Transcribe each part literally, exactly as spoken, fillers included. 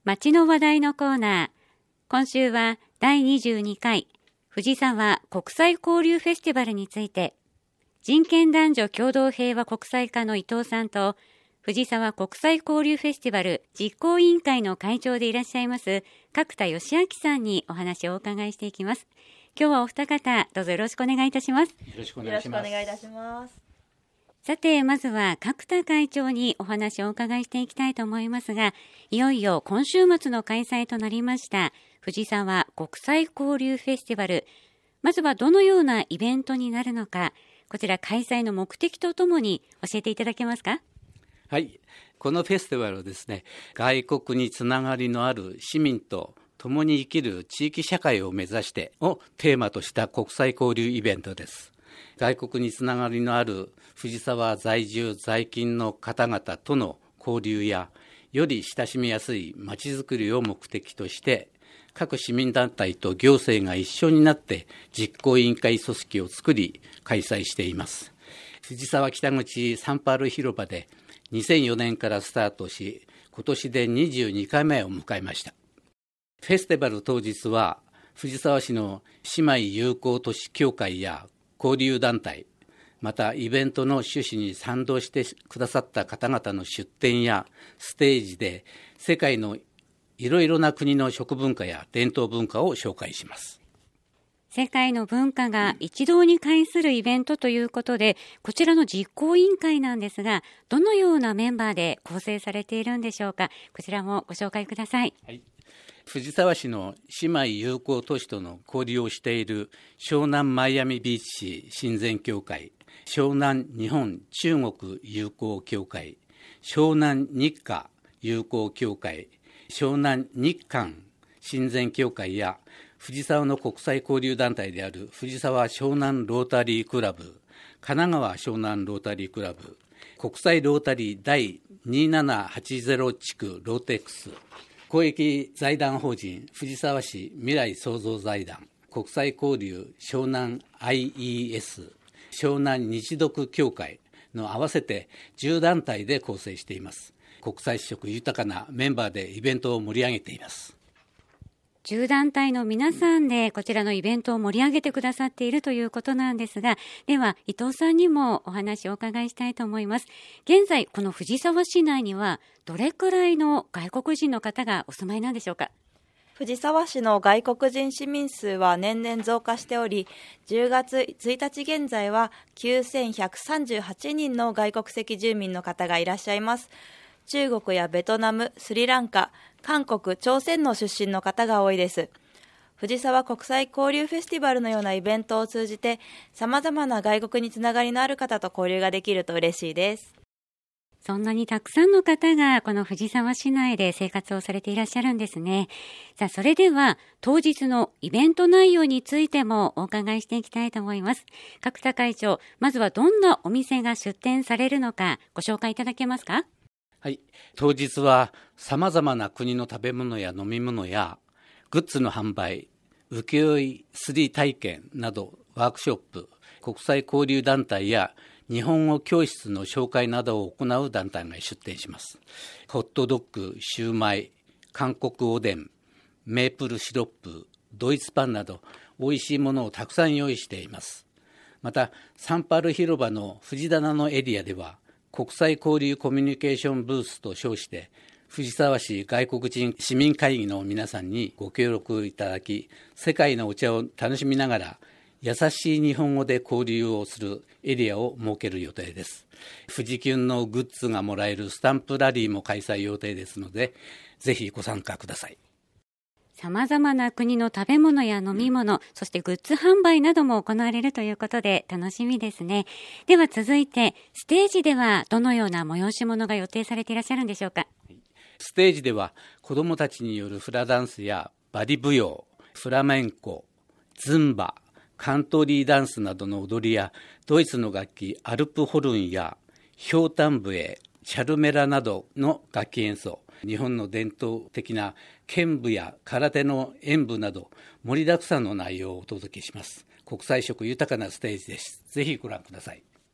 街の話題のコーナー。今週はだいにじゅうにかい藤沢国際交流フェスティバルについて、人権男女共同平和国際課の伊藤さんと、藤沢国際交流フェスティバル実行委員会の会長でいらっしゃいます角田義明さんにお話をお伺いしていきます。今日はお二方どうぞよろしくお願いいたします。よろしくお願いします。 よろしくお願いいたします。 さて、まずは角田会長にお話をお伺いしていきたいと思いますが、いよいよ今週末の開催となりました藤沢国際交流フェスティバル。まずはどのようなイベントになるのか、こちら開催の目的とともに教えていただけますか？ はい、このフェスティバルはですね、外国につながりのある市民と共に生きる地域社会を目指してをテーマとした国際交流イベントです。外国につながりのある藤沢在住在勤の方々との交流や、より親しみやすいまちづくりを目的として、各市民団体と行政が一緒になって実行委員会組織を作り開催しています。藤沢北口サンパール広場でにせんよねんからスタートし、今年でにじゅうにかいめを迎えました。フェスティバル当日は、藤沢市の姉妹友好都市協会や交流団体、またイベントの趣旨に賛同してくださった方々の出展やステージで、世界のいろいろな国の食文化や伝統文化を紹介します。 世界の文化が一堂に会するイベントということで、こちらの実行委員会なんですが、どのようなメンバーで構成されているんでしょうか。こちらもご紹介ください。 はい、藤沢市の姉妹友好都市との交流をしている湘南マイアミビーチ市親善協会、湘南日本中国友好協会、湘南日華友好協会、湘南日韓親善協会や、藤沢の国際交流団体である藤沢湘南ロータリークラブ、神奈川湘南ロータリークラブ、国際ロータリー第にななはちゼロ地区ローテックス、公益財団法人藤沢市未来創造財団、国際交流湘南 アイイーエス、湘南日読協会の合わせてじゅうだんたいで構成しています。国際色豊かなメンバーでイベントを盛り上げています。 じゅうだんたいの皆さんでこちらのイベントを盛り上げてくださっているということなんですが、では伊藤さんにもお話をお伺いしたいと思います。現在この藤沢市内にはどれくらいの外国人の方がお住まいなんでしょうか？ 藤沢市の外国人市民数は年々増加しており、じゅうがつついたち現在はきゅうせんひゃくさんじゅうはちにんの外国籍住民の方がいらっしゃいます。中国やベトナム、スリランカ、韓国、朝鮮の出身の方が多いです。藤沢国際交流フェスティバルのようなイベントを通じて、様々な外国につながりのある方と交流ができると嬉しいです。 そんなにたくさんの方がこの藤沢市内で生活をされていらっしゃるんですね。さあ、それでは当日のイベント内容についてもお伺いしていきたいと思います。角田会長、まずはどんなお店が出店されるのかご紹介いただけますか？ はい、当日はさまざまな国の食べ物や飲み物やグッズの販売、請負 スリー 体験などワークショップ、国際交流団体や日本語教室の紹介などを行う団体が出展します。ホットドッグ、シューマイ、韓国おでん、メープルシロップ、ドイツパンなど美味しいものをたくさん用意しています。またサンパール広場の藤棚のエリアでは、国際交流コミュニケーションブースと称して藤沢市外国人市民会議の皆さんにご協力いただき、世界のお茶を楽しみながら優しい日本語で交流をするエリアを設ける予定です。富士キュンのグッズがもらえるスタンプラリーも開催予定ですので、ぜひご参加ください。 様々な国の食べ物や飲み物、そしてグッズ販売なども行われるということで楽しみですね。では続いて、ステージではどのような催し物が予定されていらっしゃるんでしょうか？ ステージでは子どもたちによるフラダンスやバリ舞踊、フラメンコ、ズンバ、カントリーダンスなどの踊りや、ドイツの楽器アルプホルンやヒョウタン笛、チャルメラなどの楽器演奏、日本の伝統的な剣舞や空手の演舞など盛りだくさんの内容をお届けします。国際色豊かなステージです。ぜひご覧ください。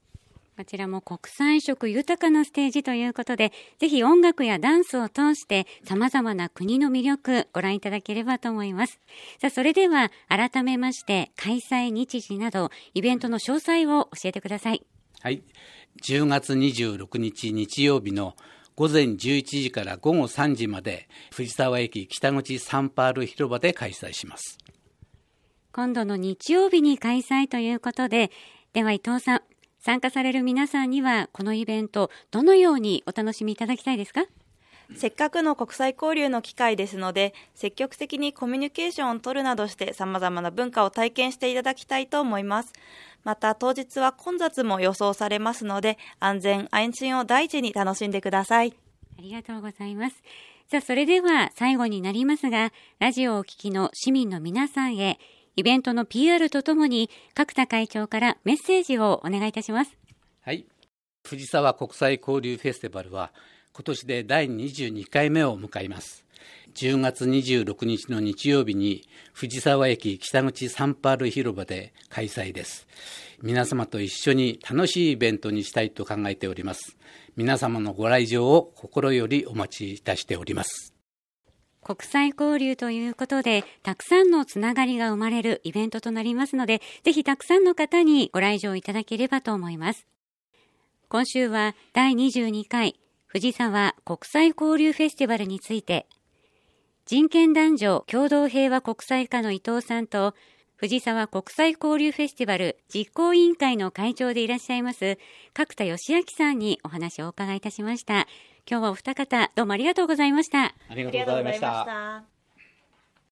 こちらも国際色豊かなステージということで、ぜひ音楽やダンスを通して様々な国の魅力ご覧いただければと思います。さあ、それでは改めまして開催日時などイベントの詳細を教えてください。 はい、じゅうがつにじゅうろくにち日曜日のごぜんじゅういちじからごごさんじまで藤沢駅北口サンパール広場で開催します。 今度の日曜日に開催ということで、では伊藤さん、参加される皆さんにはこのイベントどのようにお楽しみいただきたいですか？ せっかくの国際交流の機会ですので、積極的にコミュニケーションを取るなどして様々な文化を体験していただきたいと思います。また当日は混雑も予想されますので、安全安心を第一に楽しんでください。 ありがとうございます。さあ、それでは最後になりますが、ラジオをお聞きの市民の皆さんへイベントの ピーアール とともに角田会長からメッセージをお願いいたします。 はい、藤沢国際交流フェスティバルは今年でだいにじゅうにかいめを迎えます。じゅうがつにじゅうろくにちの日曜日に藤沢駅北口サンパール広場で開催です。皆様と一緒に楽しいイベントにしたいと考えております。皆様のご来場を心よりお待ちいたしております。 国際交流ということで、たくさんのつながりが生まれるイベントとなりますので、ぜひたくさんの方にご来場いただければと思います。今週はだいにじゅうにかい藤沢国際交流フェスティバルについて、人権男女共同平和国際課の伊藤さんと、藤沢国際交流フェスティバル実行委員会の会長でいらっしゃいます角田義明さんにお話をお伺いいたしました。今日はお二方どうもありがとうございました。 ありがとうございました。